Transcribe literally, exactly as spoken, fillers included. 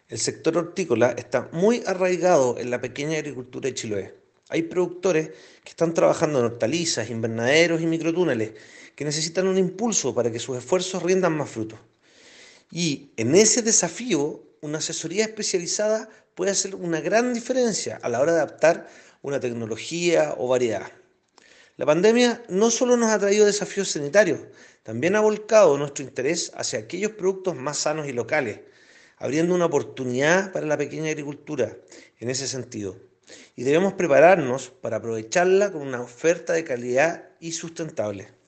El sector hortícola está muy arraigado en la pequeña agricultura de Chiloé. Hay productores que están trabajando en hortalizas, invernaderos y microtúneles que necesitan un impulso para que sus esfuerzos rindan más frutos. Y en ese desafío, una asesoría especializada puede hacer una gran diferencia a la hora de adaptar una tecnología o variedad. La pandemia no solo nos ha traído desafíos sanitarios, también ha volcado nuestro interés hacia aquellos productos más sanos y locales, abriendo una oportunidad para la pequeña agricultura en ese sentido. Y debemos prepararnos para aprovecharla con una oferta de calidad y sustentable.